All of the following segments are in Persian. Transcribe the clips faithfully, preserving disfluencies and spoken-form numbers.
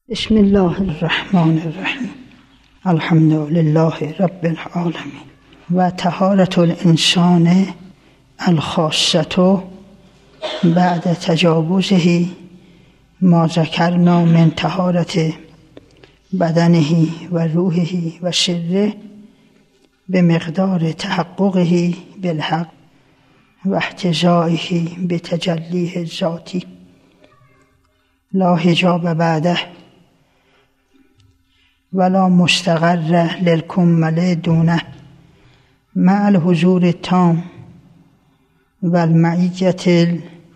بسم الله الرحمن الرحیم. الحمد لله رب العالمین. و طهارة الانسان الخاصة بعد تجاوزه ما ذکرنا من طهارة بدنه و روحه و سره بمقدار تحققه بالحق و احتزائه بتجلیه الذاتی لا حجاب بعده ولا مستقر للکمل دونه مع الحضور التام و المعیت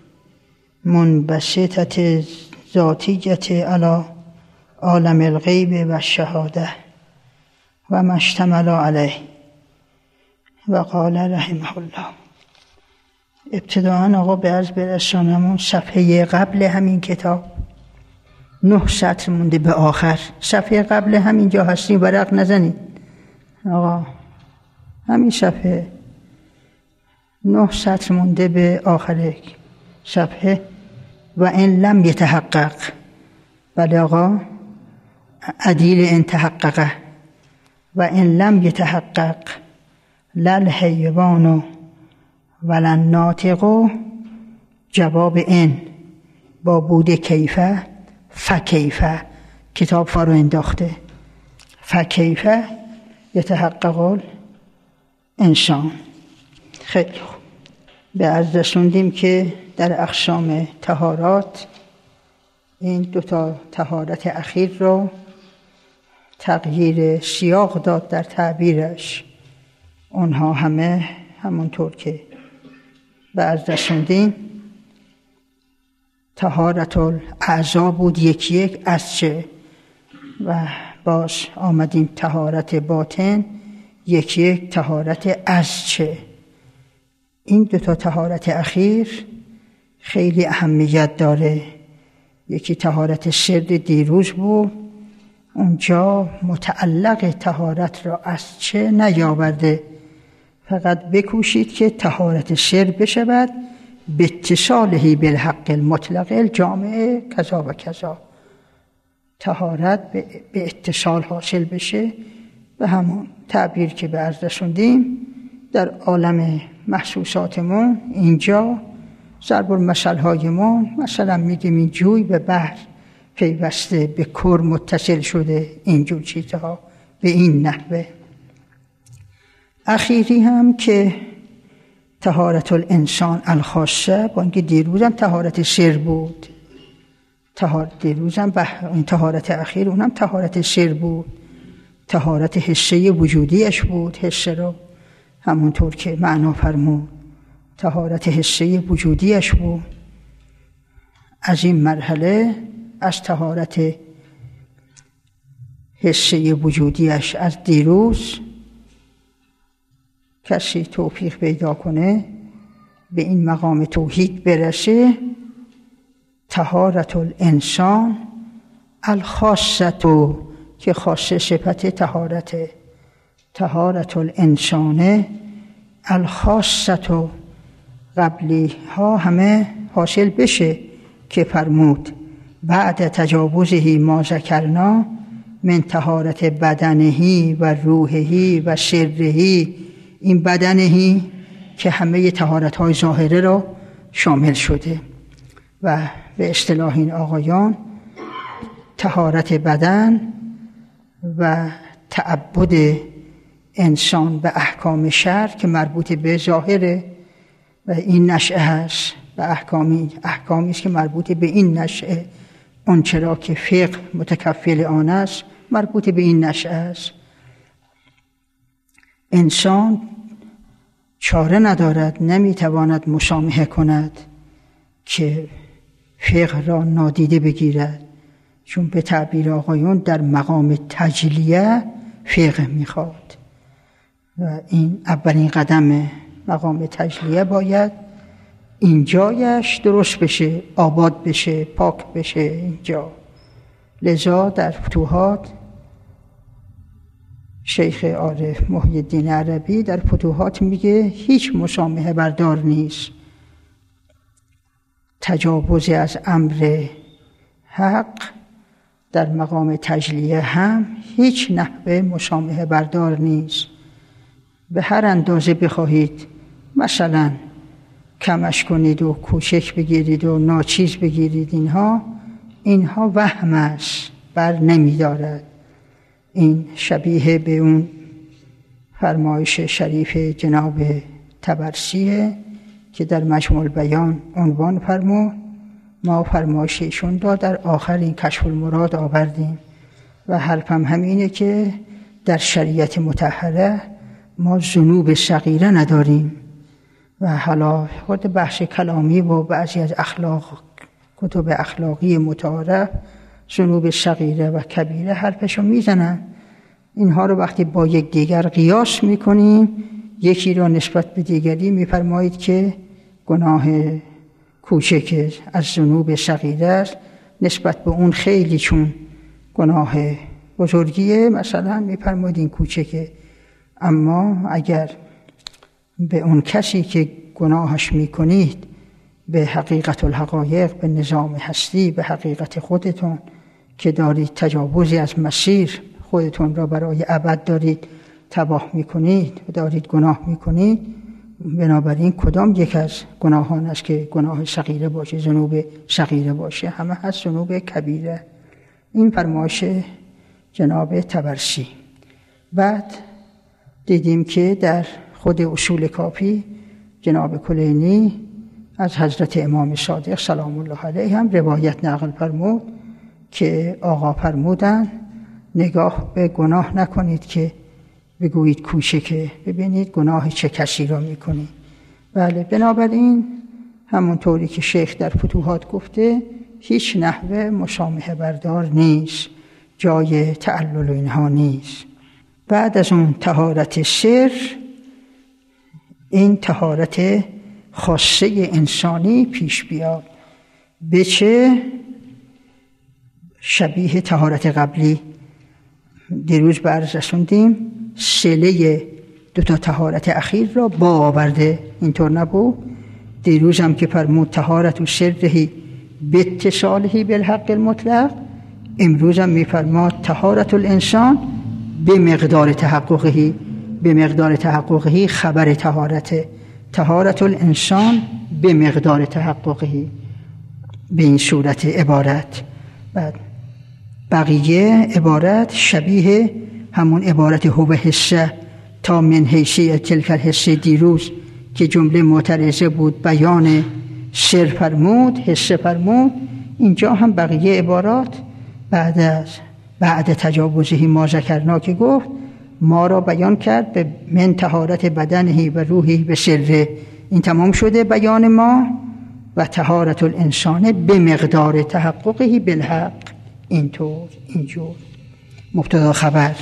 المنبسطة ذاتیة على عالم الغیب و الشهاده و ما اشتمل علیه. و قال رحمه الله. ابتداءً آقا به عرض برسانم صفحه قبل همین کتاب نه سطر مونده به آخر. صفحه قبل همینجا هستیم، ورق نزنید آقا، همین صفحه نه سطر مونده به آخر صفحه. و این لم یتحقق، بله آقا، عدیل ان تحققه. و این لم یتحقق لل حیوان ولن ناطق، جواب این با بود کیفه فکیفه، کتاب فارو انداخته. فکیفه یتحقق انسان. خیلی خوب، به عرض رسوندیم که در اقسام طهارات این دوتا طهارت اخیر رو تغییر سیاق داد در تعبیرش. اونها همه همونطور که به عرض رسوندیم طهارت الاعضا بود، یکی یک از چه، و باز آمدیم طهارت باطن یکی یک طهارت از چه. این دو تا طهارت اخیر خیلی اهمیت داره. یکی طهارت سر دیروز بود، اونجا متعلق طهارت را از چه نیاورده، فقط بکوشید که طهارت سر بشود به اتصاله بالحق المطلق الجامع کذا و کذا. طهارت به اتصال حاصل بشه به همون تعبیر که به عرض رسوندیم در عالم محسوساتمون. اینجا ضرب المثل هایمون مثلا میگیم این جوی به بحر پیوسته به کر متصل شده، اینجور چیزها به این نحوه. اخیری هم که طهارت الانسان الخاصه، با اینکه دیروز هم طهارت سر بود، طهارت دیروز هم این طهارت اخیر اونم طهارت سر بود، طهارت حسه وجودیش بود. حسه رو همونطور که معنا فرمود طهارت حسه وجودیش بود. از این مرحله از طهارت حسه وجودیش از دیروز کسی توفیق پیدا کنه به این مقام توحید برسه، طهارت الانسان الخاصه، که خاصه صفت طهارت، طهارت الانسان الخاصه قبلی ها همه حاصل بشه که فرمود بعد تجاوزه ما ذکرنا من طهارت بدنه و روحه و سره. این بدنهی که همه طهارت های ظاهره را شامل شده و به اصطلاح این آقایان طهارت بدن و تعبد انسان به احکام شرع که مربوط به ظاهره و این نشأه هست و احکامی احکامی است که مربوط به این نشأه، اون چرا که فقه متکفل آن است مربوط به این نشأه است. انسان چاره ندارد، نمیتواند مسامحه کند که فقه را نادیده بگیرد، چون به تعبیر آقایون در مقام تجلیه فقه میخواد و این اولین قدم مقام تجلیه باید اینجایش درست بشه، آباد بشه، پاک بشه اینجا. لذا در فتوحات شیخ عارف محی الدین عربی در فتوحات میگه هیچ مسامحه بردار نیست، تجاوز از امر حق در مقام تجلیه هم هیچ نحوه مشامه بردار نیست. به هر اندازه بخواهید مثلا کمش کنید و کوچک بگیرید و ناچیز بگیرید، اینها اینها وهم است، بر نمی دارد. این شبیه به اون فرمایش شریف جناب طبرسیه که در مجموع البیان عنوان فرمود. ما فرمایش ایشون را در آخر این کشف المراد آوردیم و حرفم همینه که در شریعت مطهره ما ذنوب صغیره نداریم و حالا خود بحث کلامی و بعضی از اخلاق کتب اخلاقی متعارف ذنوب صغیره و کبیره حرفشو میزنن. اینها رو وقتی با یک دیگر قیاس میکنیم، یکی را نسبت به دیگری میفرمایید که گناه کوچک از ذنوب صغیره است، نسبت به اون خیلی چون گناه بزرگیه مثلا میفرمایید این کوچکه. اما اگر به اون کسی که گناهش میکنید به حقیقت الحقایق، به نظام هستی، به حقیقت خودتون که دارید تجاوزی از مسیر خودتون را برای ابد دارید تباه میکنید و دارید گناه میکنید، بنابراین کدام یک از گناهان است که گناه صغیره باشه، ذنوب صغیره باشه؟ همه هست ذنوب کبیره. این فرمایش جناب طبرسی. بعد دیدیم که در خود اصول کافی جناب کلینی از حضرت امام صادق سلام الله علیه هم روایت نقل فرمود که آقا فرمودن نگاه به گناه نکنید که بگویید کوچکه، ببینید گناه چه کسی را میکنید. بله، بنابراین همونطوری که شیخ در فتوحات گفته هیچ نحوه مشامه بردار نیست، جای تعلل اینها نیست. بعد از اون طهارت سر، این طهارت خاصه انسانی پیش بیاد. به چه شبیه طهارت قبلی؟ دیروز برز رسوندیم صله دو تا طهارت اخیر را با آورده، اینطور نبود؟ دیروز هم که فرمود طهارت و سرهی به اتصالهی بالحق المطلق، امروز هم میفرماد طهارت الانسان به مقدار تحققهی. به مقدار تحققهی خبر طهارت، طهارت الانسان به مقدار تحققهی، به این صورت عبارت. بعد بقیه عبارت شبیه همون عبارت هو حسه تا من حیثیت تلک الحسه دیروز که جمله معترضه بود بیان سر فرمود، حسه فرمود. اینجا هم بقیه عبارات بعد از بعد تجاوزهی ما ذکرنا که گفت ما را بیان کرد به من طهارت بدنهی و روحی به سره. این تمام شده بیان ما و طهارت الانسان به مقدار تحققهی بالحق. اینطور اینجور مبتدا خبر.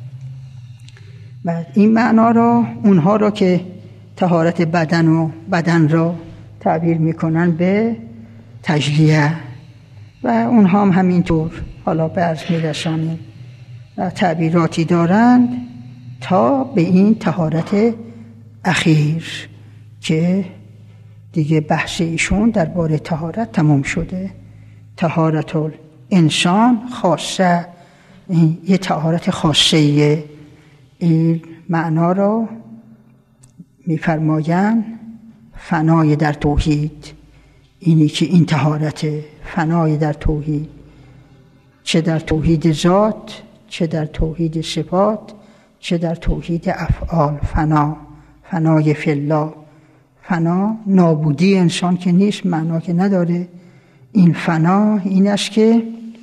بعد این معنا را اونها را که طهارت بدن و بدن را تعبیر میکنن به تجلیه و اونها هم همینطور حالا به عرض میرسانیم و تعبیراتی دارند تا به این طهارت اخیر که دیگه بحث ایشون درباره طهارت تمام شده. طهارت انسان خاصه، این یه طهارت خاصه ایه. این معنا را میفرمایند فنای در توحید. اینی که این طهارت فنای در توحید، چه در توحید ذات، چه در توحید صفات، چه در توحید افعال. فنا، فنای فی الله. فنا نابودی انسان که نیست، معنا که نداره. این فنا این است که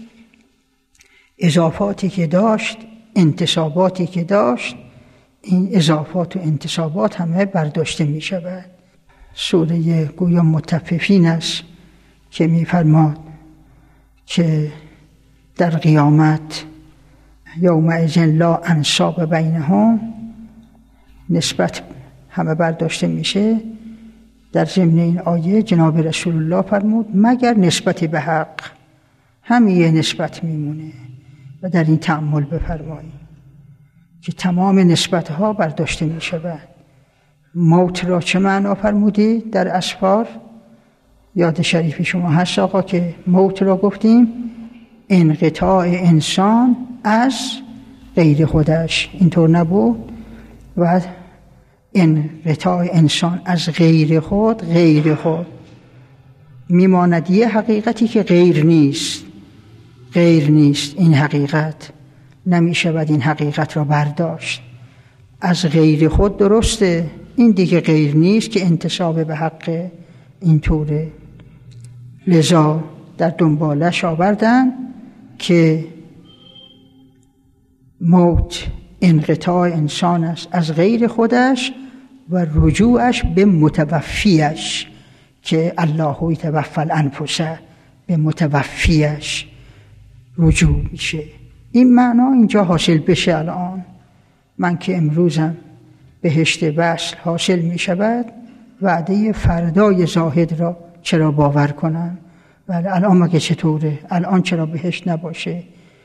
اضافاتی که داشت، انتصاباتی که داشت، این اضافات و انتصابات همه برداشته می شود. سوره گویا متففین است که می فرماد که در قیامت یومئذ لا انساب بینهم، نسبت همه برداشته میشه. در ضمن این آیه جناب رسول الله فرمود مگر نسبت به حق، همه نسبت میمونه. و در این تأمل بفرمایید که تمام نسبتها برداشته می شود. موت را چه معنا فرمودید در اسفار؟ یاد شریف شما هست آقا که موت را گفتیم انقطاع انسان از غیر خودش، اینطور نبود؟ و انقطاع انسان از غیر خود، غیر خود میماند یه حقیقتی که غیر نیست، غیر نیست. این حقیقت نمیشه باید این حقیقت را برداشت از غیر خود. درسته این دیگه غیر نیست که انتساب به حق اینطوره. لذا در دنبالش آوردن که موت انقطاع انسان است از غیر خودش و رجوعش به متوفیش، که الله یتوفی الانفس، به متوفیش رجوع میشه. این معنا اینجا حاصل بشه. الان من که امروزم بهشت وصل حاصل میشود، وعده فردای زاهد را چرا باور کنم؟ ولی الان مگه چطوره؟ الان چرا بهشت نباشه؟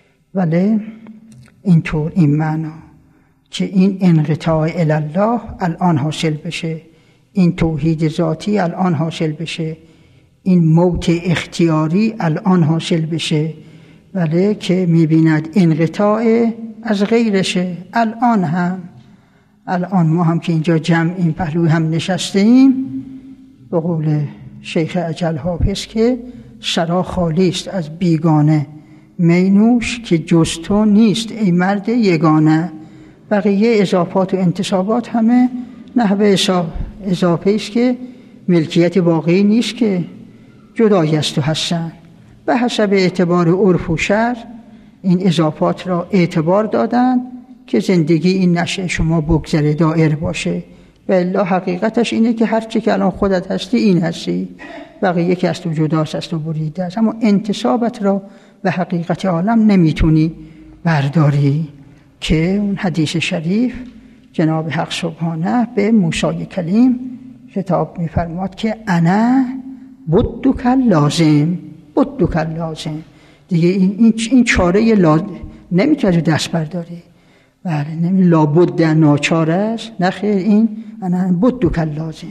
ولی اینطور این معنا که این انقطاع الله الان حاصل بشه، این توحید ذاتی الان حاصل بشه، این موت اختیاری الان حاصل بشه. ولی که میبیند انقطاع از غیرشه. الان هم الان ما هم که اینجا جمع این پهلوی هم نشسته ایم، به قول شیخ اجل حافظ که سرا خالی است از بیگانه، مینوش که جز تو نیست ای مرد یگانه. بقیه اضافات و انتصابات همه نحوه اضافه است که ملکیت واقعی نیست، که جدای است و هستن. به حسب اعتبار عرف و شرع این اضافات را اعتبار دادن که زندگی این نشه شما بگذره دائر باشه. و الا حقیقتش اینه که هر چی که الان خودت هستی این هستی، بقیه که از تو جداست، از تو بریده است. اما انتسابت را به حقیقت عالم نمیتونی برداری، که اون حدیث شریف جناب حق سبحانه به موسی کلیم خطاب می‌فرماد که انا بدک لازم، بدک لازم. دیگه این این, این چاره لازم نمیتونی دست برداری. بله نمی لابد ناچار است. نخیر، این انا بدک لازم،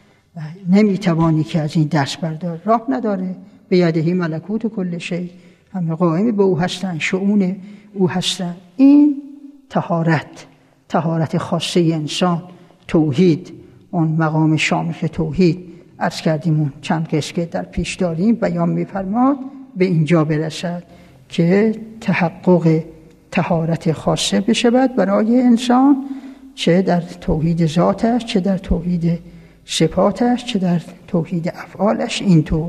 نمیتوانی که از این دست بردار. راه نداره. به یدهی ملکوت کل شیء، همه قائم به او هستن، شؤون او هستن. این طهارت، طهارت خاصه انسان، توحید، اون مقام شامخ توحید عرض کردیم اون چند قسم که در پیش داریم بیان می‌فرماد به اینجا برسد که تحقق طهارت خاصه بشود برای انسان، چه در توحید ذاتش، چه در توحید صفاتش، چه در توحید افعالش. اینطور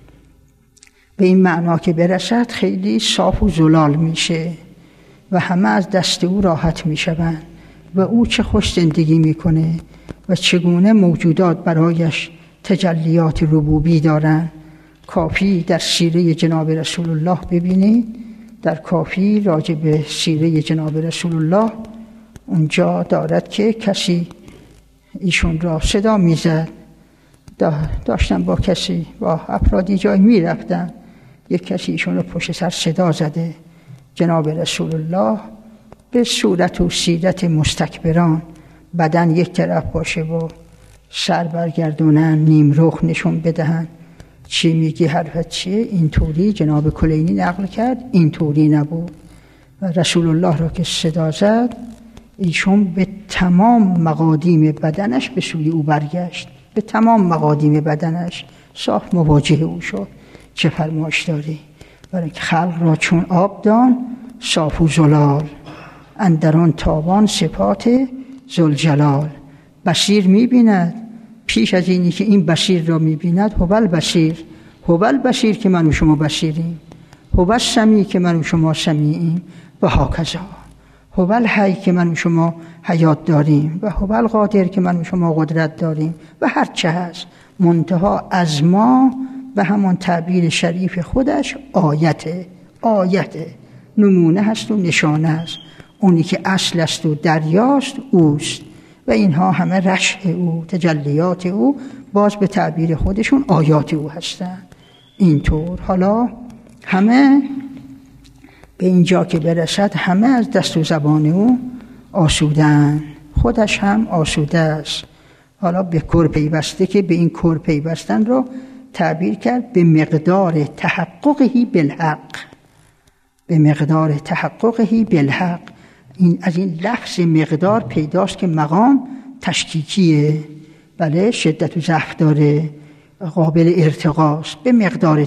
به این معنا که برسد خیلی صاف و زلال میشه و همه از دست او راحت میشوند و او چه خوش زندگی میکنه و چگونه موجودات برایش تجلیات ربوبی دارن. کافی در سیره جناب رسول الله ببینید، در کافی راجع به سیره جناب رسول الله اونجا دارد که کسی ایشون را صدا میزد. داشتن با کسی، با افرادی جای میرفتن، یک کسی ایشون را پشت سر صدا زده. جناب رسول الله به صورت و سیرت مستکبران، بدن یک طرف باشه و سر برگردونن، نیم رخ نشون بدهن، چی میگی حرفت چیه؟ اینطوری جناب کلینی نقل کرد، اینطوری نبود. و رسول الله را که صدا زد، ایشون به تمام مقادیم بدنش به سوی او برگشت، به تمام مقادیم بدنش صاف مواجه او شد. چه فرمایش داری؟ برای که خلق را چون آب دان صاف و زلال، اندران تابان صفات ذوالجلال. بصیر می‌بیند، پیش از اینی که این بصیر را می‌بیند، هوال بصیر، هوال بصیر که من و شما بصیریم، هوال سمیع که من و شما سمیعیم، و هاکذا هوال حی که من و شما حیات داریم، و هوال قادر که من و شما قدرت داریم، و هر چه هست منتها از ما و همان تعبیر شریف خودش آیته، آیته نمونه هست و نشانه است. اونی که اصل است و دریاست اوست، و اینها همه رشح او، تجلیات او، باز به تعبیر خودشون آیات او هستند. اینطور حالا همه به اینجا که برسد، همه از دست و زبان او آسودن، خودش هم آسوده است. حالا به کور پیوسته که به این کور پیوستن رو تعبیر کرد به مقدار تحققی بالحق. به مقدار تحققهی بالحق. این از این لفظ مقدار پیداست که مقام تشکیکیه، بله، شدت و ضعف داره، قابل ارتقاست. به مقدار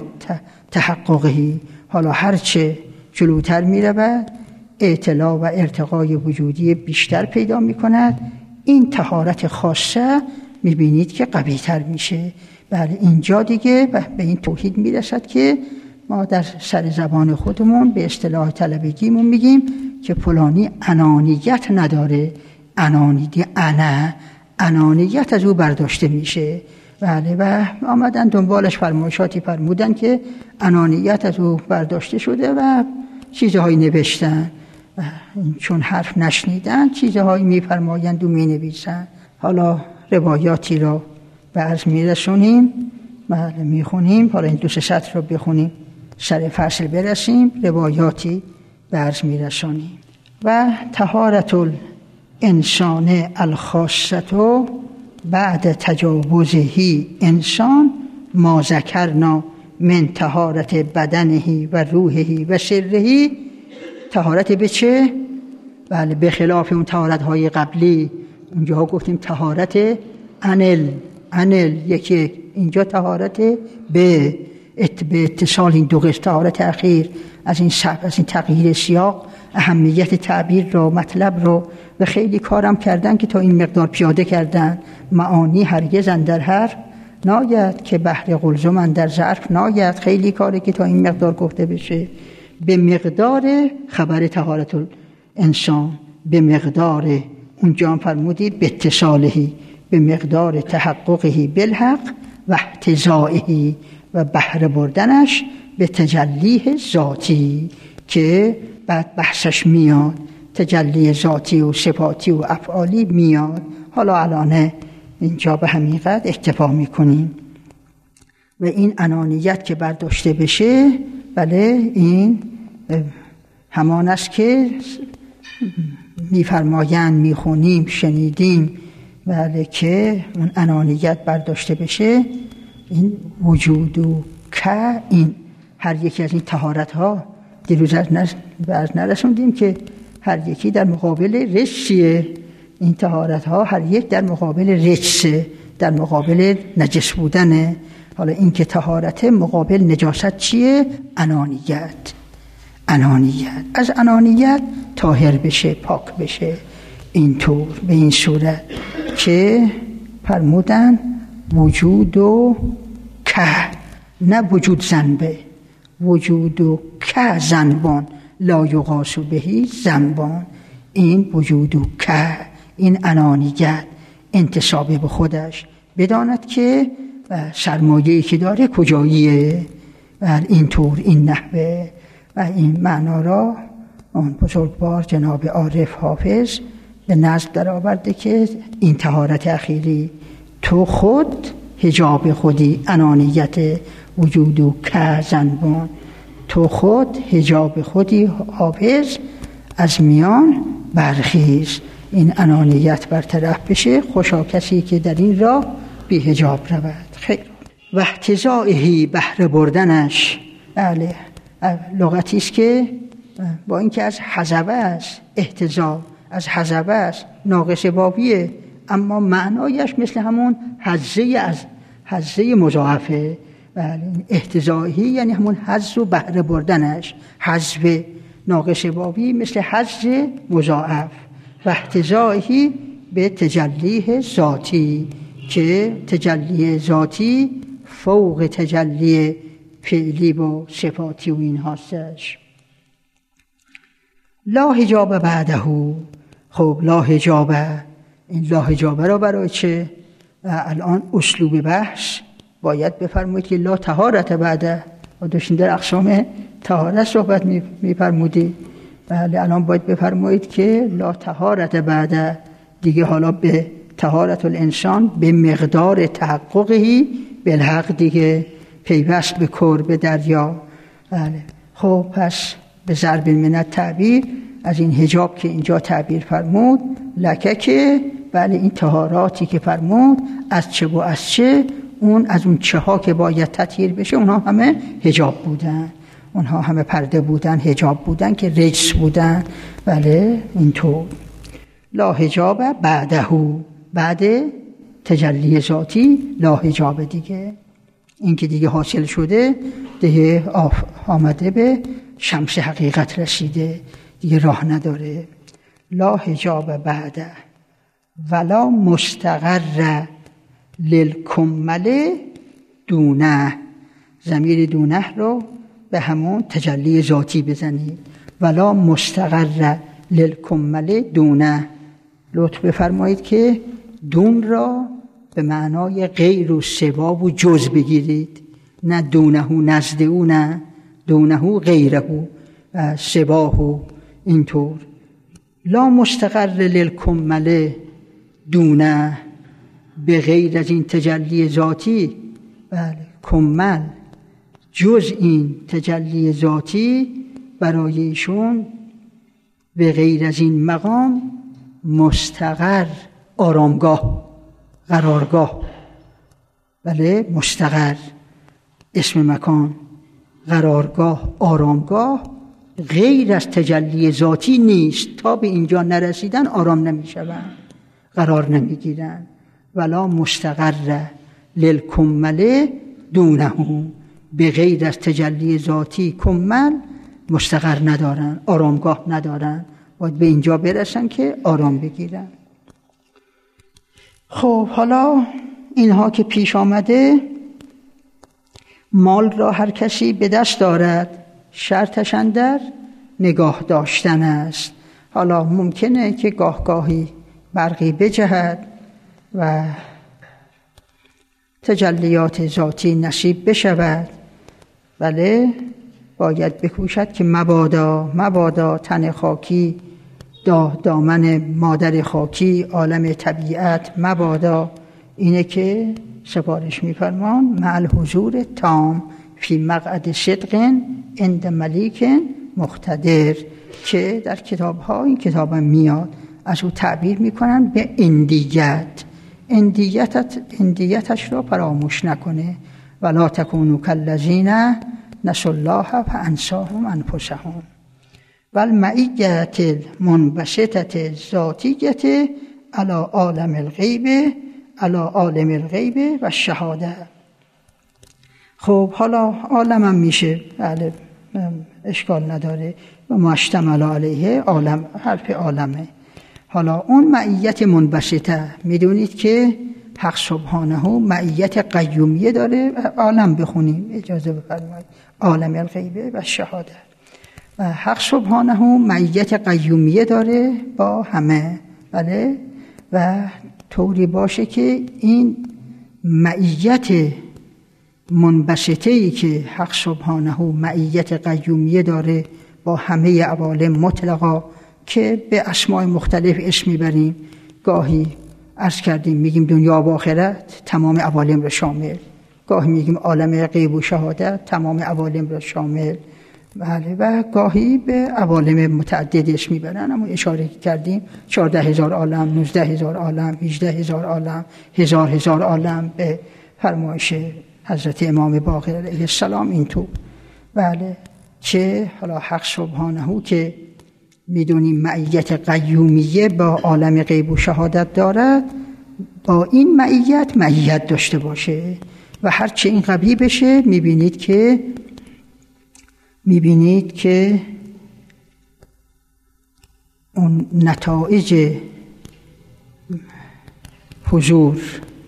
تحققهی، حالا هرچه جلوتر می رود اطلاع و ارتقای وجودی بیشتر پیدا می کند. این طهارت خاصه می بینید که قوی تر میشه. بله، اینجا دیگه به این توحید می رسد که ما در سر زبان خودمون به اصطلاح طلبگیمون میگیم که فلانی انانیت نداره. انانیت انا انانیت از او برداشته میشه. بله، و آمدن دنبالش فرمایشاتی فرمودن که انانیت از او برداشته شده و چیزهایی نوشتن. چون حرف نشنیدن چیزهایی میفرمایند و مینویسند. حالا روایاتی را به عرض میرسونیم، بله میخونیم. حالا این دو سه سطر رو بخونیم سر فصل برسیم، روایاتی به عرض میرسونیم. و طهارت الانسان الخاصه بعد تجاوزهی انسان ما ذکرنا من طهارت بدنهی و روحهی و سرهی. طهارت به چه؟ بله، به خلاف اون طهارت های قبلی. اونجا گفتیم طهارت انل انل یکی، اینجا طهارت به به اتصال این دو قسم. طهارت اخیر از این سب از این تغییر سیاق اهمیت تعبیر رو، مطلب رو و خیلی کارم کردن که تا این مقدار پیاده کردن. معانی هرگز اندر حرف ناید که بحر قلزم اندر ظرف ناید. خیلی کاره که تا این مقدار گفته بشه. به مقدار خبر طهارت الانسان، به مقدار اونجا هم فرمودی به اتصالهی، به مقدار تحققهی بالحق و احتزائهی و بهره بردنش به تجلیه ذاتی که بعد بحثش میاد. تجلی ذاتی و صفاتی و افعالی میاد. حالا الان اینجا به همین قدر اکتفا میکنیم. و این انانیت که برداشته بشه، بله، این همان است که میفرمایند، میخونیم، شنیدیم، بله، که اون انانیت برداشته بشه. این وجود و که این هر یکی از این طهارت ها دیروز از نرسوندیم که هر یکی در مقابل رجسیه. این طهارت ها هر یک در مقابل رجسه، در مقابل نجس بودنه. حالا این که طهارت مقابل نجاست چیه؟ انانیت. انانیت از انانیت طاهر بشه، پاک بشه. اینطور به این صورت که فرمودن وجود و که، نه وجود زنبه، وجود و که زنبان لا یقاس بهی زنبان. این وجود و که، این انانیت انتساب به خودش بداند که سرمایه‌ای که داره کجاییه. و اینطور این نحوه و این معنا را اون بزرگوار جناب عارف حافظ به نظم در آورده که این طهارت اخیری تو خود حجاب خودی، انانیت وجود و که زنبان، تو خود حجاب خودی حافظ از میان برخیز. این انانیت برطرف بشه، خوشا کسی که در این راه بی حجاب رود. خیر. و احتزائهی، بهره بردنش، بله، لغتی است که با اینکه از حذبه است، احتزا از حذبه است، ناقص واویه، اما معنایش مثل همون حظه از حظه مضاعفه. بله، احتزائهی یعنی همون حظ و بهره بردنش. حذف ناقص واوی مثل حظ مضاعف. و احتزائهی به تجلیه ذاتی که تجلی ذاتی فوق تجلی فعلی و صفاتی و این هستش. لا حجاب بعده. خب لا حجاب، این لا حجاب را برای چه؟ الان اسلوب بحث باید بفرمایید که لا طهارت بعده. و داشتین در اقسام طهارت صحبت میفرمودید. بله، الان باید بفرمایید که لا طهارت بعده دیگه. حالا به طهارت الانسان به مقدار تحققهی بالحق دیگه، پیوست به کر، به دریا. بله، خب پس به ضرب من تعبیر از این حجاب که اینجا تعبیر فرمود لکه که، بله، این طهاراتی که فرمود از چه و از چه، اون از اون چه ها که باید تطهیر بشه اونها همه حجاب بودن. اونها همه پرده بودن، حجاب بودن که رجس بودن. بله اینطور. لا حجاب بعده، بعد تجلی ذاتی لا حجاب دیگه، این که دیگه حاصل شده، دیگه آمده به شمس حقیقت رسیده، دیگه راه نداره. لا حجاب بعده ولا مستقر للکمل دونه. ضمیر دونه رو به همون تجلی ذاتی بزنید. ولا مستقر للکمل دونه. لطف بفرمایید که دون را به معنای غیر و سوا و جز بگیرید، نه دونه نزد او، نه دونه غیره و سواه. اینطور لا مستقر للکمل دونه، به غیر از این تجلی ذاتی. بله کمل جز این تجلی ذاتی برای ایشون به غیر از این مقام مستقر، آرامگاه، قرارگاه. بله مستقر اسم مکان، قرارگاه، آرامگاه غیر از تجلی ذاتی نیست. تا به اینجا نرسیدن آرام نمیشوند، قرار نمیگیرن. ولا مستقر للکمل دونه، به غیر از تجلی ذاتی کمل مستقر ندارن، آرامگاه ندارن. باید به اینجا برسن که آرام بگیرن. خب حالا اینها که پیش آمده، مال را هر کسی به دست دارد، شرطش اندر نگاه داشتن است. حالا ممکنه که گاه گاهی برقی بجهد و تجلیات ذاتی نصیب بشود، بله باید بکوشد که مبادا مبادا تن خاکی، دا دامن مادر خاکی، عالم طبیعت مبادا. اینه که سفارش می‌فرمان مع الحضور تام فی مقعد صدق عند ملیک مقتدر، که در کتاب‌ها این کتابم میاد از او تعبیر میکنن به اندیت. اندیتت اندیتش رو فراموش نکنه. ولا تکونوا کالذین نسوا الله فانساهم انفسهم. والمعیت المنبسطة ذاتیة علی عالم الغیب علی عالم الغیب و الشهاده. خب حالا عالمم میشه، بله اشکال نداره، و مشتمل علیه عالم، حرف عالمه. حالا اون معیت منبسطه، میدونید که حق سبحانه معیت قیومیه داره. عالم بخونیم اجازه بفرمایید، عالم الغیب و الشهاده. و حق سبحانه معیت قیومیه داره با همه، بله، و طوری باشه که این معیت منبسطه‌ای که حق سبحانه معیت قیومیه داره با همه عوالم مطلقا، که به اسماء مختلف اسم میبریم. گاهی عرض کردیم میگیم دنیا و آخرت، تمام عوالم را شامل. گاهی میگیم عالم غیب و شهادت، تمام عوالم را شامل. بله، و گاهی به عوالم متعدد اسم میبرن، اما اشاره کردیم چهارده هزار عالم، نوزده هزار عالم، هجده هزار عالم، هزار هزار عالم به فرمایش حضرت امام باقر علیه السلام. اینطور بله، چه حالا حق سبحانه که میدونیم معیت قیومیه با عالم غیب و شهادت دارد، با این معیت معیت داشته باشه. و هرچه این قوی بشه میبینید که میبینید که اون نتایج حضور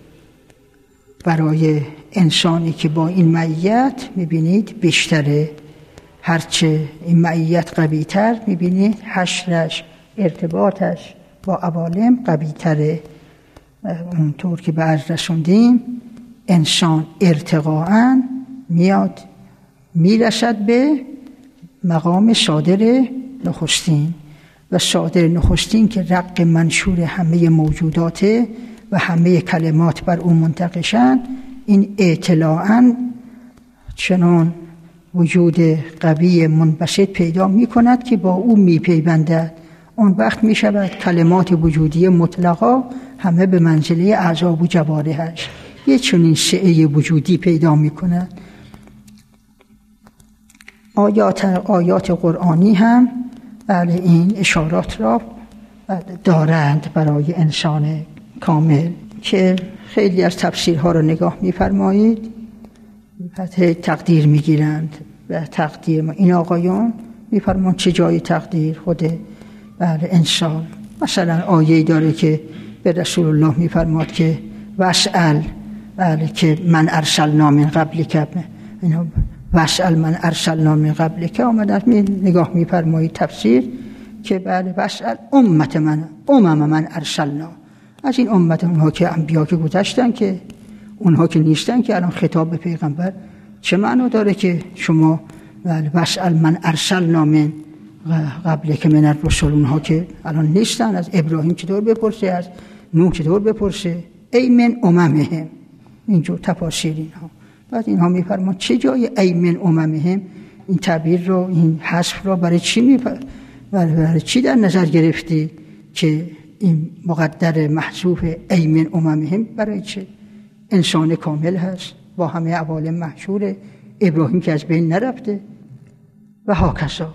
برای انسانی که با این معیت میبینید بیشتره. هرچه این معیت قوی تر میبینید حشرش، ارتباطش با عوالم قوی تره. اونطور که به عرض رسوندیم، انسان ارتقاءً میاد میرسد به مقام صادر نخستین، و صادر نخستین که رق منشور همه موجوداته و همه کلمات بر اون منتقشن، این اطلاعاً چنان وجود قوی منبسط پیدا می کند که با او می پیوندد. اون وقت می شود کلمات وجودی مطلقا همه به منزله اعضا و جوارحش یه چنین سعه وجودی پیدا می کند. آیات آیات قرآنی هم بله این اشارات را دارند برای انسان کامل که خیلی از تفسیرها را نگاه می‌فرمایید حتی تقدیر می‌گیرند و تقدیر ما این آقایون می‌فرمان چه جای تقدیر خود بله انسان مثلا آیه‌ای داره که به رسول الله می‌فرماد که واسأل بله که من ارسلنا من قبلک اینا واسأل من ارسلنا من قبلک آمدن می نگاه می‌فرمایید تفسیر که بله واسأل امت من امم من ارسلنا از این امت اونها که انبیا که گذشتن که اونها که نیستن که الان خطاب به پیغمبر چه معنا داره که شما بله واسأل من ارسلنا من قبلک من الرسل اونها که الان نیستن از ابراهیم چطور بپرسه از نوح چطور بپرسه ای من اممهم اینجور تفاسیر اینها بعد اینها میفرمان چه جای ای من اممهم این تعبیر رو این حذف رو برای چی میفر برای چی در نظر گرفتی که این مقدر محذوف ای من اممهم برای چه انسان کامل هست با همه عوالم محشور ابراهیم که از بین نرفته و هاکذا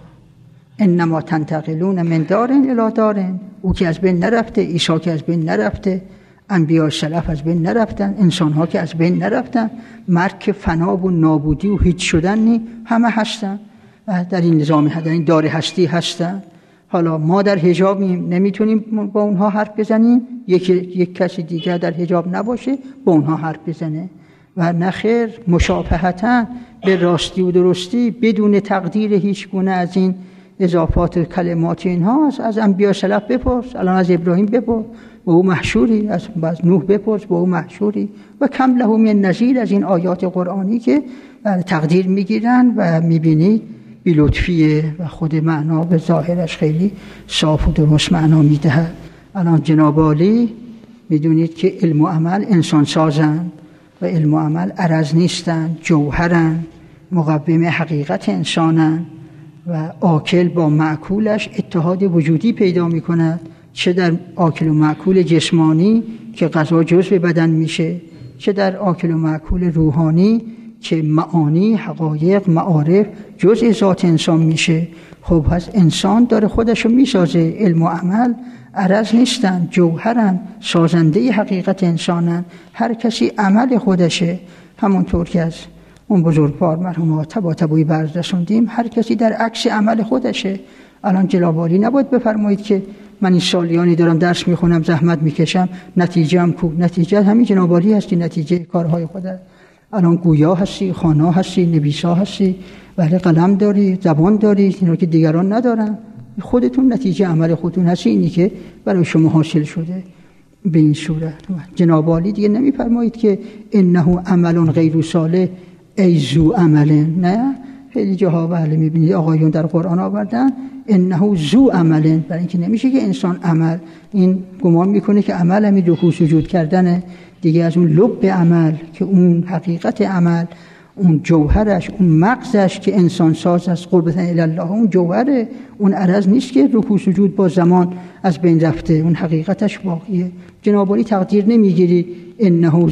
انما تنتقلون من دارن الی دارن او که از بین نرفته عیسی که از بین نرفته انبیاء سلف از بین نرفتن انسان ها که از بین نرفتن مرگ فنا و نابودی و هیچ شدن نی همه هستن در این نظام در این دار هستی هستن حالا ما در حجابیم نمیتونیم با اونها حرف بزنیم یک یک کسی دیگر در حجاب نباشه با اونها حرف بزنه و نخیر مشابهتاً به راستی و درستی بدون تقدیر هیچ گونه از این اضافات کلمات اینها از از انبیاء سلف بپرس الان از ابراهیم بپرس با او محشوری از از نوح بپرس با او محشوری و کم له من نظیر از این آیات قرآنی که تقدیر میگیرن و میبینید بی لطفیه و خود معنا به ظاهرش خیلی صاف و درست معنا میدهد الان جناب عالی میدونید که علم و عمل انسان سازن و علم و عمل عرض نیستن جوهرن مقوم حقیقت انسانن و آکل با معکولش اتحاد وجودی پیدا می کند چه در آکل و معکول جسمانی که غذا جزء بدن میشه چه در آکل و معکول روحانی که معانی حقایق معارف جزء ذات انسان میشه خب پس انسان داره خودشو میسازه علم و عمل عرض نیستن جوهرن سازنده حقیقت انسانن هر کسی عمل خودشه همونطور که از اون بزرگوار مرحوم تبا تبایی برز رسوندیم هر کسی در عکس عمل خودشه الان جلابالی نباید بفرمایید که من این سالیانی دارم درس میخونم زحمت میکشم نتیجه هم کو نتیجه همین جنابالی هستی نتیجه کارهای خودت الان گویا هستی خوانا هستی نویسا هستی ولی قلم داری زبان داری اینا که دیگران ندارن خودتون نتیجه عمل خودتون هستی اینی که برای شما حاصل شده به این صورت جناب عالی دیگه نمیفرمایید که انه عمل غیر صالح ای زو عمل نه خیلی جاها بله میبینید آقایون در قرآن آوردن انه زو عمل برای اینکه نمیشه که انسان عمل این گمان میکنه که عمل همین رکوع سجود کردنه دیگه از اون لب عمل که اون حقیقت عمل اون جوهرش اون مغزش که انسان ساز از قربت الی الله اون جوهره اون عرض نیست که رکوع سجود با زمان از بین رفته اون حقیقتش باقیه جناب عالی تقدیر نمیگیری انه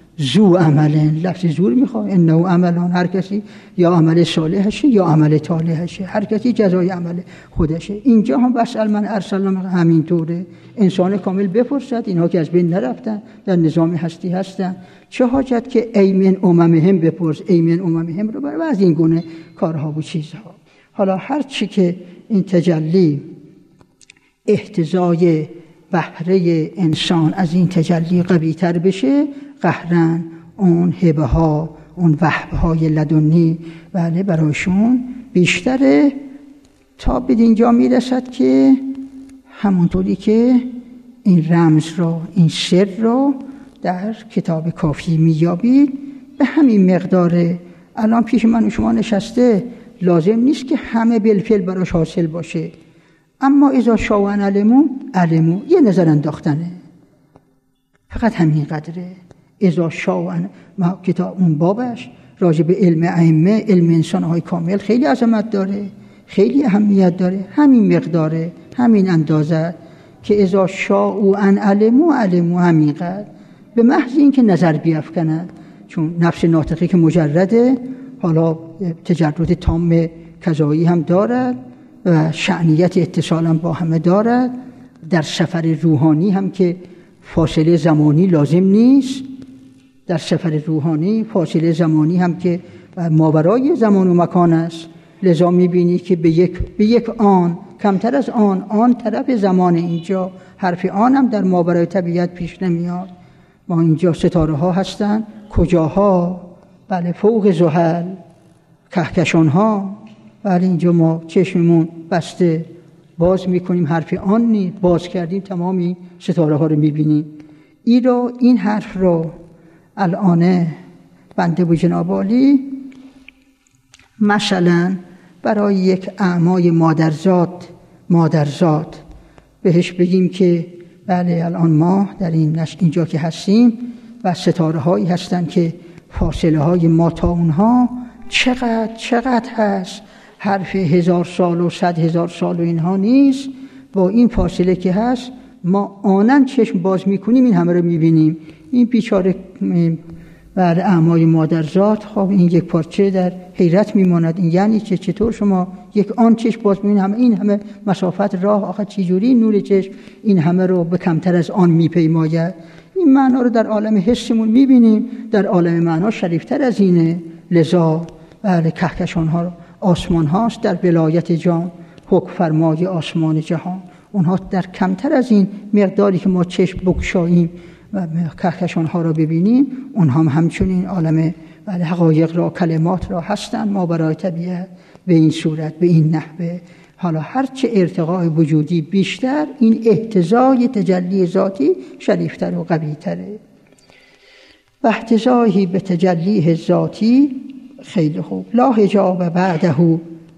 زو عملن لفظ زور میخواد انه عملان هر کسی یا عمل صالحشه یا عمل طالحشه هر کسی جزای عمل خودشه اینجا هم واسأل من ارسلنا همین طوره انسان کامل بپرسد اینها که از بین نرفتن در نظام هستی هستن چه حاجت که ای من اممهم بپرس ای من اممهم رو برای از این گونه کارها و چیزها حالا هر چی که این تجلی احتضای بهره انسان از این تجلی قوی تر بشه قهرن اون هبه ها اون وهبه های لدنی بله برایشون بیشتره تا به اینجا میرسد که همونطوری که این رمز رو این سر رو در کتاب کافی میابید به همین مقداره الان پیش من و شما نشسته لازم نیست که همه بالفعل براش حاصل باشه اما اذا شاء ان علمو علمو یه نظر انداختنه فقط همین قدره اذا شاء ما کتاب اون بابش راجع به علم ائمه علم انسان‌های کامل خیلی عظمت داره خیلی اهمیت داره همین مقداره همین اندازه که اذا شاء ان علمو علمو همین قدر به محض اینکه نظر بیافکنند چون نفس ناطقی که مجرده حالا تجرد تام کذایی هم دارد و شأنیت اتصال هم با همه دارد. در سفر روحانی هم که فاصله زمانی لازم نیست، در سفر روحانی فاصله زمانی هم که ماورای زمان و مکان است، لذا می‌بینی که به یک به یک آن، کمتر از آن، آن طرف زمان، اینجا حرف آن هم در ماورای طبیعت پیش نمیاد. ما اینجا ستاره ها هستن، کجاها؟ بله فوق زحل، کهکشان ها. بله اینجا ما چشممون بسته باز میکنیم، حرف آن نیست، باز کردیم تمامی ستاره ها رو میبینیم. این رو این حرف رو الان بنده و جناب عالی مثلا برای یک اعمای مادرزاد مادرزاد بهش بگیم که بله الان ما در این نشت اینجا که هستیم و ستاره هایی هستن که فاصله های ما تا اونها چقدر چقدر هست، حرف هزار سال و صد هزار سال و اینها نیست. با این فاصله که هست ما آنن چشم باز میکنیم این همه رو میبینیم. این بیچاره بر اعمای مادرزاد خب این یک پارچه در حیرت میماند. این یعنی چه؟ چطور شما یک آن چشم باز میبینید همه این همه مسافت راه، آخه چجوری نور چشم این همه رو به کمتر از آن میپیماید؟ این معنا رو در عالم حسمون میبینیم، در عالم معنا شریفتر از اینه. لذا بله کهکشان ها آسمان هاست در ولایت جان، حکم فرمای آسمان جهان. اونها در کمتر از این مقداری که ما چشم بگشاییم و کهکشان ها را ببینیم، اونها هم همچنین عالم بله حقایق را، کلمات را هستند ما برای طبیعت به این صورت، به این نحوه. حالا هرچه ارتقاء وجودی بیشتر، این احتضای تجلی ذاتی شریفتر و قویتره. و احتضایی به تجلی ذاتی خیلی خوب. لا حجاب بعده،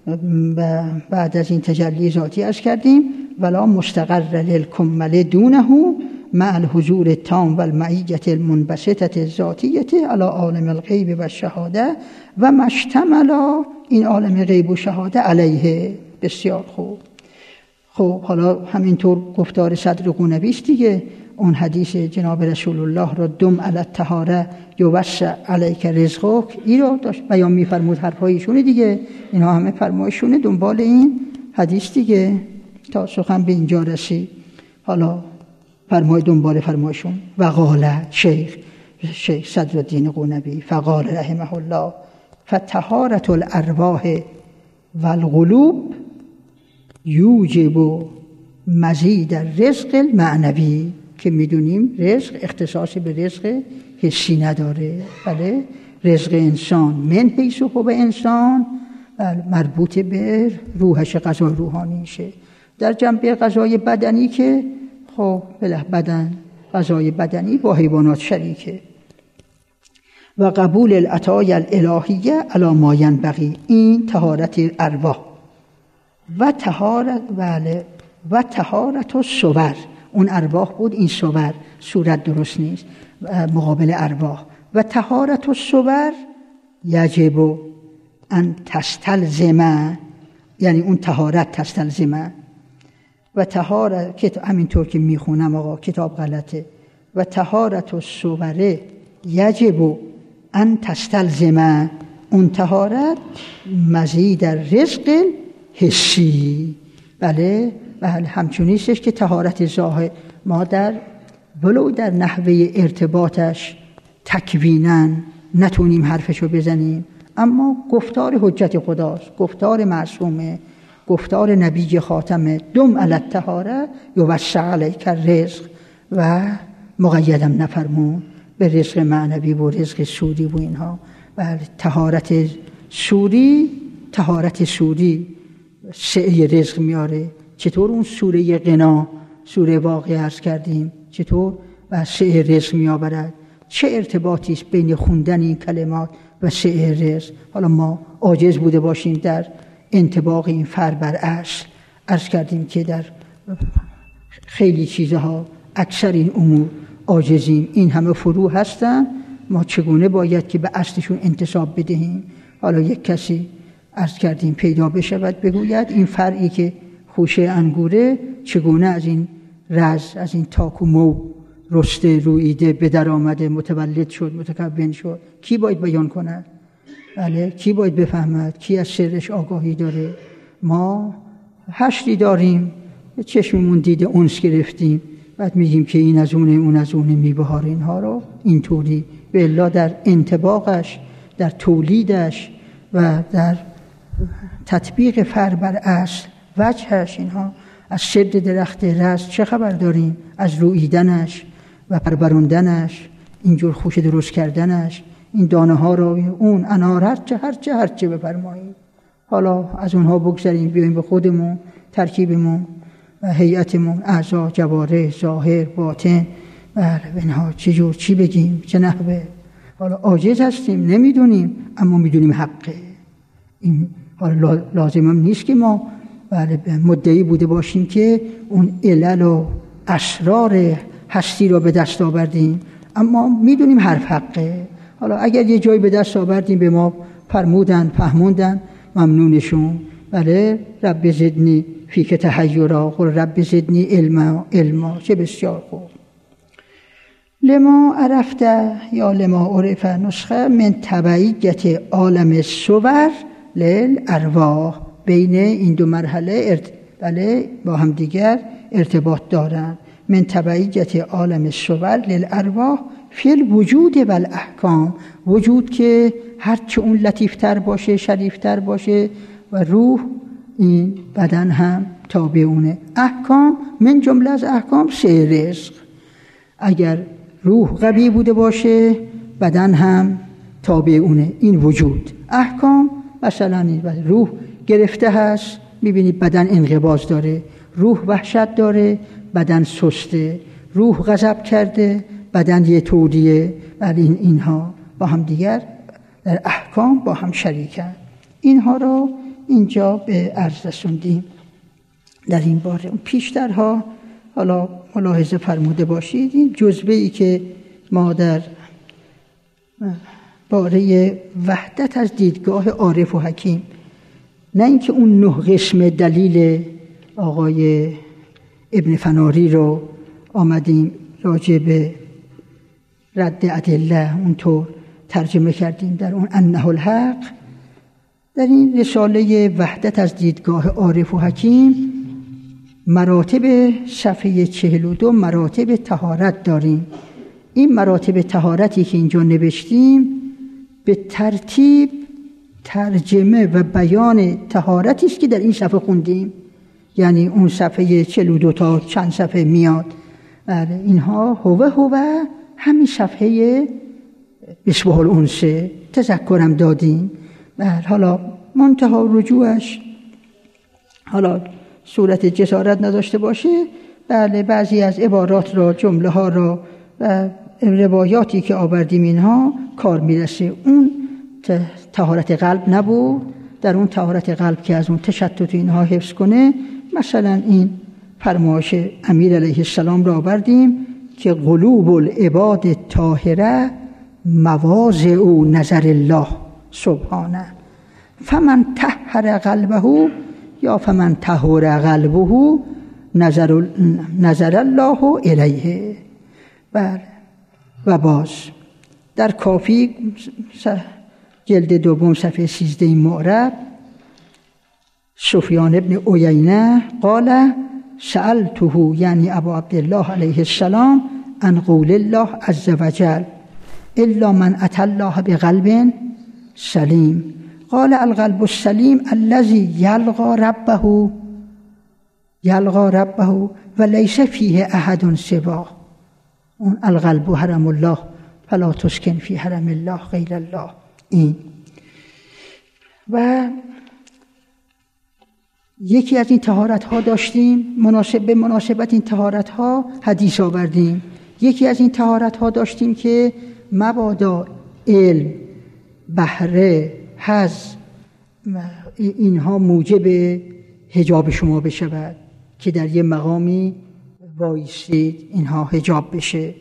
بعد از این تجلی ذاتی از کردیم، ولا مستقر للکمل دونه مع الحضور التام و المعیت المنبسطه الذاتیه علی عالم الغیب و شهاده و مشتمل این عالم غیب و شهاده علیه. بسیار خوب. خب حالا همینطور گفتار صدر قونوی است دیگه. اون حدیث جناب رسول الله را دم علی الطهاره یوسع علیک رزقک، این رو داشت بیان می‌فرمود، حرفایشونه دیگه، اینها همه فرمایشونه دنبال این حدیث دیگه تا سخن به اینجا رسید. حالا فرمای دنبال فرمایشون. و قال شیخ شیخ صدرالدین قونوی فقال رحمه الله فطهارة الارواح والقلوب یوجب مزید الرزق المعنوی، که میدونیم رزق اختصاصی به رزق حسی نداره. بله رزق انسان من حیث حب انسان مربوط به روحش، غذای روحانیشه. در جنبه غذای بدنی که خب بله بدن غذای بدنی با حیوانات شریکه. و قبول العطای الالهیه علی ما ینبغی، این طهارت ارواح. و طهارت بله و طهارت الصور، اون ارواح بود، این صور صورت درست نیست مقابل ارواح. و طهارت الصور یجب ان تستلزم، یعنی اون طهارت تستلزم. و طهارت که همینطور که میخونم آقا کتاب غلطه. و طهارت الصور یجب ان تستلزم، اون طهارت مزید رزق حسی. بله بله همچنینستش که طهارت ظاهر ما در ولو در نحوه ارتباطش تکویناً نتونیم حرفشو بزنیم، اما گفتار حجت خداست، گفتار معصومه، گفتار نبی خاتمه. دم علی الطهاره یوسع علیک الرزق، و مقیدم نفرمون به رزق معنوی و رزق سودی و اینها. بله طهارت سودی، طهارت سودی سعی رزق میاره. چطور اون سوره غنا، سوره واقعه عرض کردیم، چطور و سعی رزق میآورد؟ چه ارتباطی است بین خوندن این کلمات و سعی رزق؟ حالا ما عاجز بوده باشیم در انطباق این فر بر اصل. عرض کردیم که در خیلی چیزها اکثر این امور عاجزیم. این همه فرو هستن، ما چگونه باید که به اصلشون انتساب بدهیم؟ حالا یک کسی عرض کردیم پیدا بشود بگوید این فرعی که خوشه انگوره چگونه از این رز، از این تاک و مو رسته رویده به در آمده متولد شد، متکون شد. کی باید بیان کند؟ بله کی باید بفهمد؟ کی از سرش آگاهی داره؟ ما حشری داریم، چشممون دیده اونس گرفتیم، بعد میگیم که این از اونه، اون از اونه، میبهار اینها رو اینطوری. به الا در انطباقش، در تولیدش و در تطبیق فر بر اصل وجهش، اینها از شد درخت رز چه خبر داریم؟ از رویدنش و پربروندنش، اینجور خوش درست کردنش، این دانه ها رو اون انار هرچه هرچه هرچه بفرمایید. حالا از اونها بگذاریم، بیاییم به خودمون، ترکیبمون و هیئتمون، اعضا، جواره، ظاهر، باطن، بله اینها چجور چی بگیم، چه نحوه. حالا عاجز هستیم، نمیدونیم، اما میدونیم حقه. این حالا لازم هم نیست که ما بله مدعی بوده باشیم که اون علل و اسرار هستی را به دست آوردیم، اما میدونیم حرف حقه. حالا اگر یه جایی به دست آوردیم، به ما فرمودن، فهموندن، ممنونشون. بله رب زدنی فیک تحیرا، قل رب زدنی علما علما، چه بسیار خوب. لما عرفت یا لما عرف نسخه من تبعیت عالم الصور للارواح. بین این دو مرحله ارت... بله با هم دیگر ارتباط دارند. من تبعیت عالم الصور للارواح فی الوجود و الاحکام. وجود که هرچه اون لطیفتر باشه، شریفتر باشه، و روح این بدن هم تابع اونه. احکام من جمله از احکام سه رزق. اگر روح قوی بوده باشه، بدن هم تابع اونه، این وجود. احکام مثلا این روح گرفته هست، میبینید بدن انقباض داره، روح وحشت داره، بدن سسته، روح غضب کرده، بدن یه طوریه. ولی این اینها با هم دیگر در احکام با هم شریکن. اینها رو اینجا به عرض رسوندیم در این باره. پیشترها حالا ملاحظه فرموده باشید، این جزوه ای که ما در باره وحدت از دیدگاه عارف و حکیم، نه اینکه اون نه قسم دلیل آقای ابن فناری رو آمدیم راجع به رد ادله اونطور ترجمه کردیم در اون انه الحق. در این رساله وحدت از دیدگاه عارف و حکیم مراتب صفحه چهل و دو مراتب طهارت داریم. این مراتب طهارتی که اینجا نوشتیم به ترتیب ترجمه و بیان طهارتی است که در این صفحه خوندیم. یعنی اون صفحه چهل و دو تا چند صفحه میاد، بله اینها هوه هوه همین صفحه مصباح الانسه تذکرم دادیم. بله حالا منتها رجوعش حالا صورت جسارت نداشته باشه، بله بعضی از عبارات را، جمله ها را و روایاتی که آوردیم اینها کار میرسه. اون طهارت قلب نبود، در اون طهارت قلب که از اون تشتت اینها حفظ کنه، مثلا این فرمایش امیر علیه السلام را آوردیم که قلوب العباد طاهره مواضع نظر الله سبحانه، فمن طهر قلبه یا فمن طهر قلبه نظر, نظر الله الیه. بله و باز در کافی جلد دوم صفحه سیزده معرب سفیان ابن عیینه قال سألته یعنی ابو عبدالله علیه السلام عن قول الله عز وجل الا من اتى الله بقلب سلیم. قال القلب السلیم الذي یلقى ربه یلقى ربه و لیس فیه احد سواه. اون القلب حرم الله فلا تسکن فی حرم الله غیر الله. این و یکی از این طهارت ها داشتیم، مناسب به مناسبت این طهارت ها حدیث آوردیم. یکی از این طهارت ها داشتیم که مبادا علم، بهره، حظ اینها موجب حجاب شما بشود که در یه مقامی وایسید اینها حجاب بشه،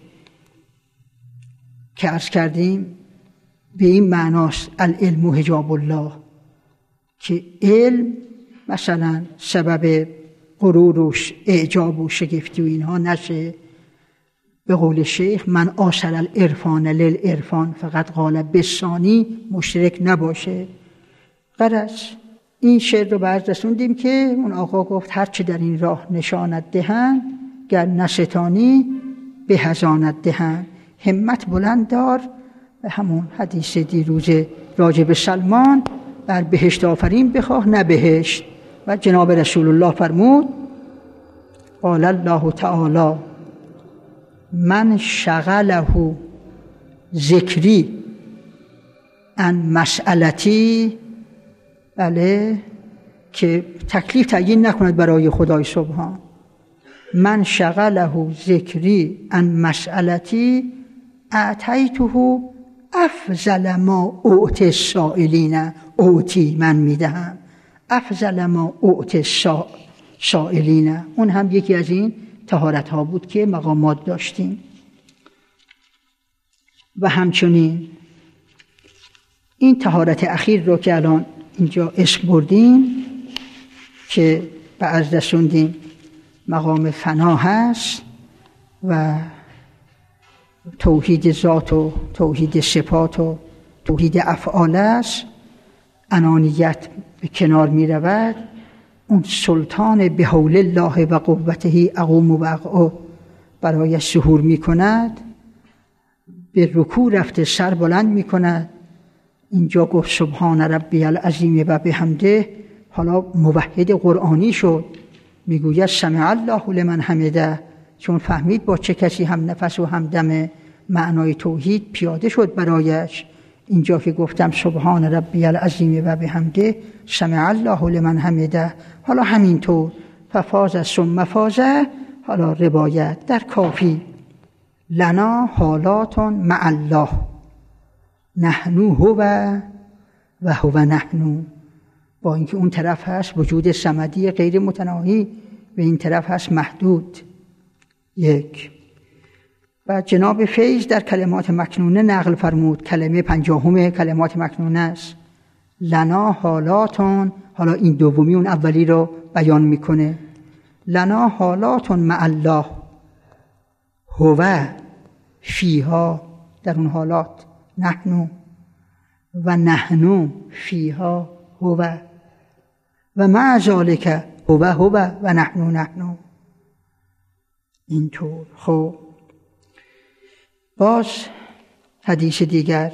که عرض کردیم به این معناست العلم و حجاب الله، که علم مثلا سبب غرور و اعجاب و شگفتی و اینها نشه، به قول شیخ من آشر العرفان للعرفان فقط قال بسانی مشرک نباشه. غرض این شعر رو برد رسوندیم که اون آقا گفت هرچه در این راه نشانت دهند گر نستانی به هزانت دهند. همت بلند دار. به همون حدیث دیروز راجع به سلمان بر بهشت آفرین بخواه نه بهشت. و جناب رسول الله فرمود قال الله تعالی من شغله ذکری عن مسئلتی، بله، که تکلیف تعیین نکند برای خدای سبحان. من شغله ذکری عن مسئلتی اعطیته افضل ما اعطی السائلین. اعطی من میدهم افضل ما اعطی السائلین. اون هم یکی از این طهارت ها بود که مقامات داشتیم. و همچنین این طهارت اخیر رو که الان اینجا اسم بردیم که به عرض رسوندیم مقام فنا هست و توحید ذات و توحید صفات و توحید افعال است. انانیت به کنار می رود. اون سلطان به حول الله و قوته اقوم و اقعد برای ظهور می کند. به رکوع رفته سر بلند می کند. اینجا گفت سبحان ربی العظیم و بحمده. حالا موحد قرآنی شد، میگوید سمع الله لمن حمده، چون فهمید با چه کسی هم نفس و هم دم معنای توحید پیاده شد برایش. اینجا که گفتم سبحان ربی العظیم و بحمده سمع الله لمن حمده. حالا همینطور ففاز ثم فاز. حالا روایت در کافی لنا حالات مع الله نحنو هو و هو نحنو. با اینکه اون طرف هست وجود صمدی غیر متناهی و این طرف هست محدود. یک. و جناب فیض در کلمات مکنونه نقل فرمود، کلمه پنجاهم کلمات مکنونه است، لنا حالاتون. حالا این دومی اون اولی رو بیان میکنه. لنا حالاتون مع الله هو فیها، در اون حالات نحنو، و نحنو فیها هو، و مع ذالک هو هو و نحنو نحنو. اینطور. خب باز حدیث دیگر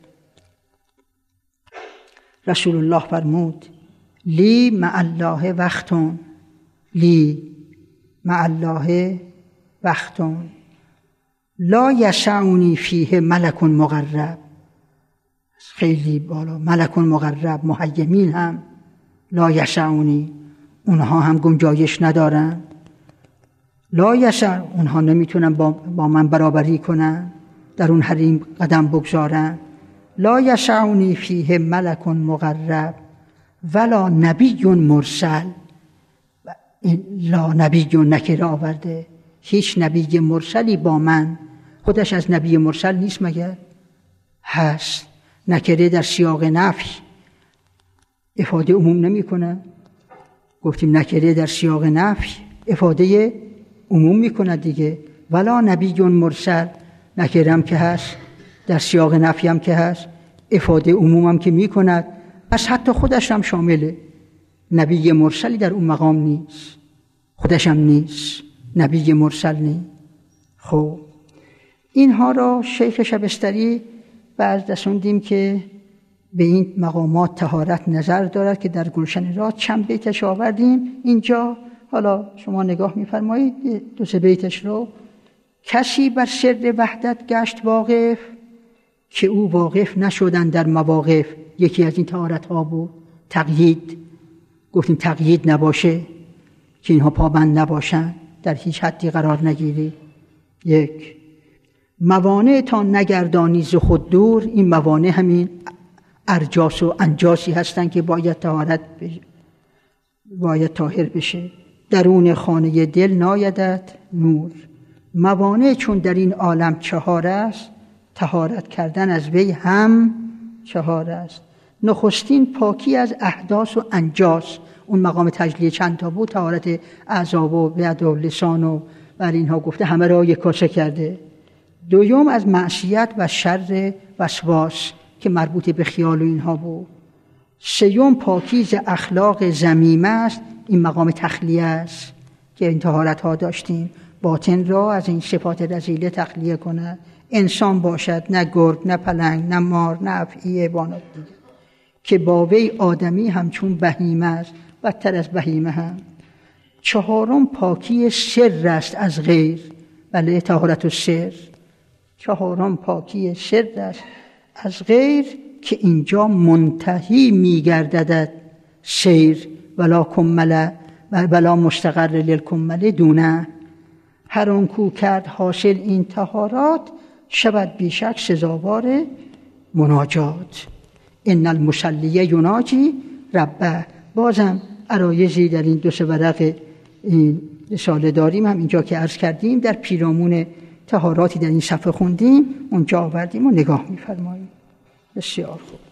رسول الله فرمود لی مع الله وقتون، لی مع الله وقتون لا یسعنی فیه ملک مقرب. خیلی بالا. ملک مقرب، محیمین هم لا یسعنی، اونها هم گنجایش ندارن. لا یسع، اونها نمیتونن با, با من برابری کنن، در اون حریم قدم بگذارن. لا یسعنی فیه ملک مقرب ولا نبی مرسل. لا نبی نکره آورده، هیچ نبی مرسلی با من. خودش از نبی مرسل نیست مگر؟ هست. نکره در سیاق نفی افاده عموم نمی کنه. گفتیم نکره در سیاق نفی افاده عموم می کند دیگه. ولا نبی مرسل، نکره هم که هست، در سیاق نفی هم که هست، افاده عموم هم که می کند. پس حتی خودش هم شامله. نبی مرسلی در اون مقام نیست، خودش هم نیست، نبی مرسل نیست. خب اینها را شیخ شبستری بعد رسوندیم که به این مقامات طهارت نظر دارد که در گلشن راد چند بیتش آوردیم. اینجا حالا شما نگاه می‌فرمایید دو سه بیتش رو. کسی بر سر وحدت گشت واقف که او واقف نشدن در مواقف. یکی از این طهارت ها بود تقیید. گفتیم تقیید نباشه که اینها پابند نباشن، در هیچ حدی قرار نگیری. یک. موانع تا نگردانی ز خود دور. این موانع همین ارجاس و انجاسی هستن که باید طهارت بشه، باید طاهر بشه. درون خانه دل نایدت نور. موانع چون در این عالم چهار است، طهارت کردن از وی هم چهار است. نخستین پاکی از احداث و انجاس. اون مقام تجلیه چند تا بود؟ طهارت اعضا و ید و لسان و بر اینها گفته همه را یک کاسه کرده. دوم از معصیت و شر وسواس که مربوط به خیال و اینها بود. سیوم پاکیز اخلاق ذمیمه است، این مقام تخلیه است که این طهارت ها داشتیم، باطن را از این صفات رذیله تخلیه کند، انسان باشد، نه گرگ، نه پلنگ، نه مار، نه افعی حیوانات دیگر که با وی آدمی همچون بهیمه است، بدتر از بهیمه هم. چهارم پاکی سر است از غیر، بله طهارت السر. چهارم پاکی سر است از غیر که اینجا منتهی میگردد سیر، ولا کمله ولا مستقر للکمله دونه. هر آن کو کرد حاصل این طهارات شود بیشک سزاوار مناجات. ان المصلی یناجی ربه. بازم عرایضی در این دو سه ورق این رساله داریم، هم اینجا که عرض کردیم در پیرامون طهاراتی در این صفحه خوندیم، اونجا آوردیم و نگاه می‌فرماییم. بسیار خوب.